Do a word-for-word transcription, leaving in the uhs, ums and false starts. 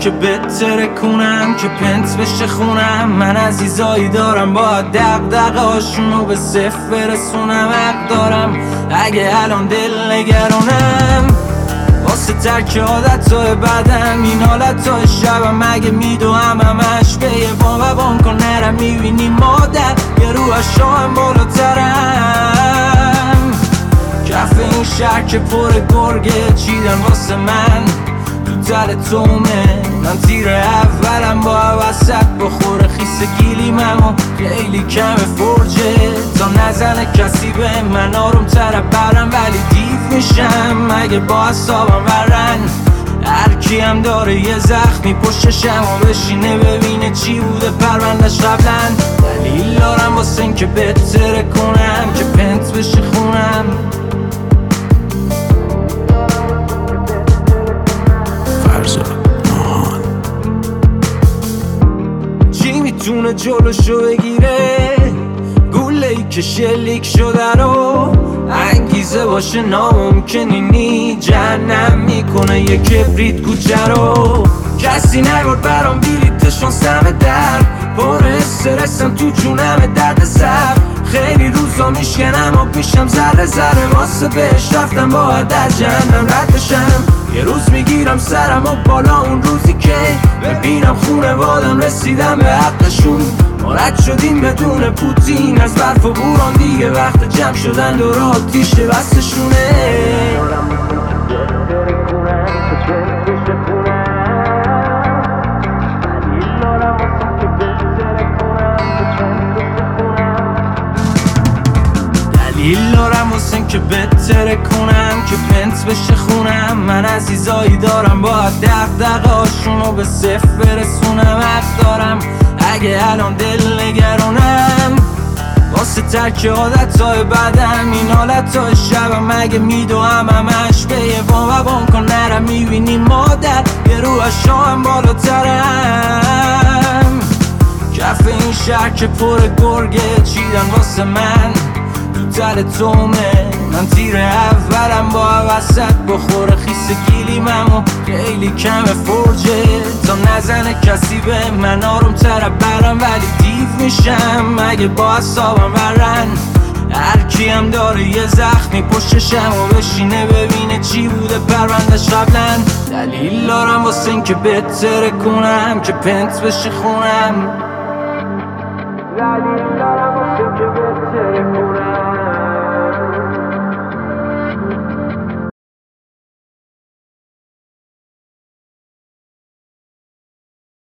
که بتره کنم که پنت بشه خونم. من عزیزایی دارم باید دق هاشونو به صفر برسونم. حق دارم اگه الان دل نگرانم واسه ترک عادتهای بدم. این حالتهای شبم اگه میدوهم همش به یه بام و بام کن نرم. میبینی مادر یه رو اشام بالاترم. کف این شهر که پر گرگه چیدن واسه من تو تل تومه. من تیر اولم با وسط بخوره خیس گیلیمم و خیلی کم فرجه تا نزنه کسی به من. آروم تر برم ولی دیو میشم اگه با حسابم ورن. هر کی هم داره یه زخمی پشتشم و بشینه ببینه چی بوده پروندش قبلن. دلیل دارم واسه این که بتره کنم که پنت بشه خونم. چی میتونه جلوشو بگیره گوله ای که شلیک شده رو انگیزه باشه ناممکنینی جهنم میکنه یه کبریت کوچه رو. کسی نگرد برام بیلیتشون سم در پر استرسم تو جونم درد سر. خیلی روزا میشکنم و پیشم ذره ذره واسه بهش رفتم باید در جهنم رد بشم. یه روز میگیرم سرم و بالا اون روزی که ببینم خونوادم رسیدم به حقشون. ما رد شدیم بدون پوتین از برف و بوران دیگه وقت جمع شدن دور آتیش بستشونه. دلیل دارم واسه این که بتره کنم که پنت بشه خونم. من عزیزایی دارم باید دق هاشونو به صفر برسونم. حق دارم اگه الان دل نگرانم واسه ترک عادتهای بدم. این حالتهای شبم اگه میدوهم همش به یه بام و بام کن نرم. میبینی مادر یه رو اشام بالاترم. کف این شهر که پر گرگه چیدن واسه من تو تل تومه. من تیر اولم با وسط بخوره خیس گیلیمم و خیلی کم فرجه تا نزنه کسی به من. آروم تر برم ولی دیو میشم اگه با حسابم ورن. هر کی هم داره یه زخمی پشتشم و بشینه ببینه چی بوده پروندش قبلن. دلیل دارم واسه این که بتره کنم که پنت بشه خونم.